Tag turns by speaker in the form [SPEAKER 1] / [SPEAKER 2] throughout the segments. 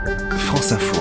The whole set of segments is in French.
[SPEAKER 1] France Info.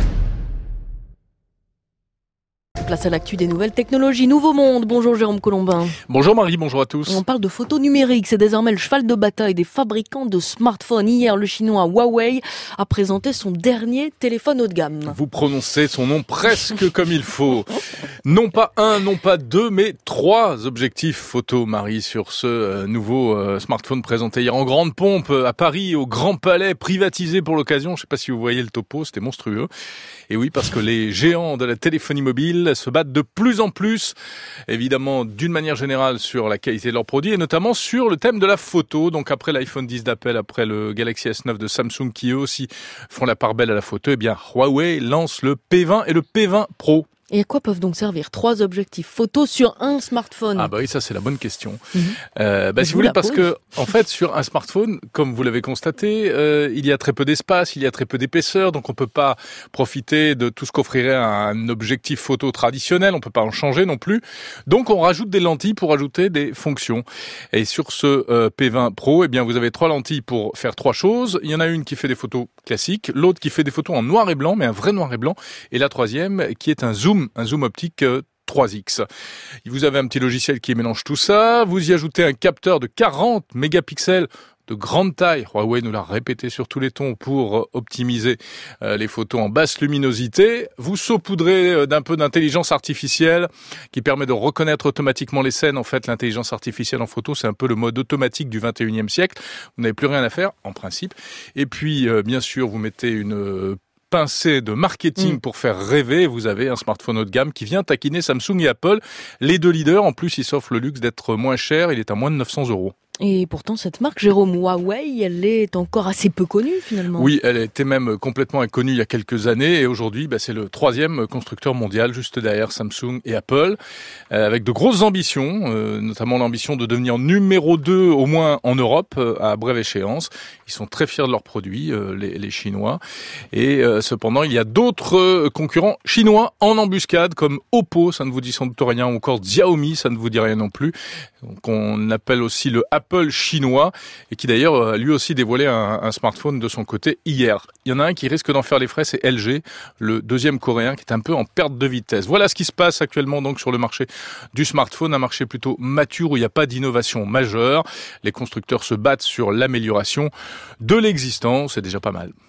[SPEAKER 2] Place à l'actu des nouvelles technologies, Nouveau Monde. Bonjour Jérôme Colombin.
[SPEAKER 3] Bonjour Marie, bonjour à tous.
[SPEAKER 2] On parle de photos numériques, c'est désormais le cheval de bataille des fabricants de smartphones. Hier, le chinois Huawei a présenté son dernier téléphone haut de gamme.
[SPEAKER 3] Vous prononcez son nom presque comme il faut. Non pas un, non pas deux, mais 3 objectifs photo, Marie, sur ce nouveau smartphone présenté hier en grande pompe à Paris, au Grand Palais, privatisé pour l'occasion. Je ne sais pas si vous voyez le topo, c'était monstrueux. Et oui, parce que les géants de la téléphonie mobile se battent de plus en plus, évidemment, d'une manière générale sur la qualité de leurs produits et notamment sur le thème de la photo. Donc après l'iPhone 10 d'Apple, après le Galaxy S9 de Samsung qui eux aussi font la part belle à la photo, eh bien Huawei lance le P20 et le P20 Pro.
[SPEAKER 2] Et à quoi peuvent donc servir 3 objectifs photos sur un smartphone?
[SPEAKER 3] Ah bah oui, ça c'est la bonne question.
[SPEAKER 2] Si
[SPEAKER 3] vous voulez, parce que en fait sur un smartphone, comme vous l'avez constaté, il y a très peu d'espace, il y a très peu d'épaisseur, donc on peut pas profiter de tout ce qu'offrirait un objectif photo traditionnel, on peut pas en changer non plus. Donc on rajoute des lentilles pour ajouter des fonctions. Et sur ce P20 Pro, eh bien vous avez 3 lentilles pour faire 3 choses. Il y en a une qui fait des photos classiques, l'autre qui fait des photos en noir et blanc, mais un vrai noir et blanc, et la troisième qui est un zoom optique 3X. Vous avez un petit logiciel qui mélange tout ça, vous y ajoutez un capteur de 40 mégapixels de grande taille. Huawei nous l'a répété sur tous les tons pour optimiser les photos en basse luminosité. Vous saupoudrez d'un peu d'intelligence artificielle qui permet de reconnaître automatiquement les scènes. En fait, l'intelligence artificielle en photo, c'est un peu le mode automatique du 21e siècle. Vous n'avez plus rien à faire, en principe. Et puis, bien sûr, vous mettez une pincée de marketing pour faire rêver. Vous avez un smartphone haut de gamme qui vient taquiner Samsung et Apple, les 2 leaders. En plus, il s'offre le luxe d'être moins cher. Il est à moins de 900 €.
[SPEAKER 2] Et pourtant, cette marque, Jérôme, Huawei, elle est encore assez peu connue finalement.
[SPEAKER 3] Oui, elle était même complètement inconnue il y a quelques années et aujourd'hui, c'est le 3e constructeur mondial, juste derrière Samsung et Apple, avec de grosses ambitions, notamment l'ambition de devenir numéro 2 au moins en Europe à brève échéance. Ils sont très fiers de leurs produits, les Chinois. Et cependant, il y a d'autres concurrents chinois en embuscade comme Oppo, ça ne vous dit sans doute rien, ou encore Xiaomi, ça ne vous dit rien non plus. Donc on appelle aussi le Apple chinois et qui d'ailleurs a lui aussi dévoilé un smartphone de son côté hier. Il y en a un qui risque d'en faire les frais, c'est LG, le 2e coréen qui est un peu en perte de vitesse. Voilà ce qui se passe actuellement donc sur le marché du smartphone, un marché plutôt mature où il n'y a pas d'innovation majeure. Les constructeurs se battent sur l'amélioration de l'existant, c'est déjà pas mal.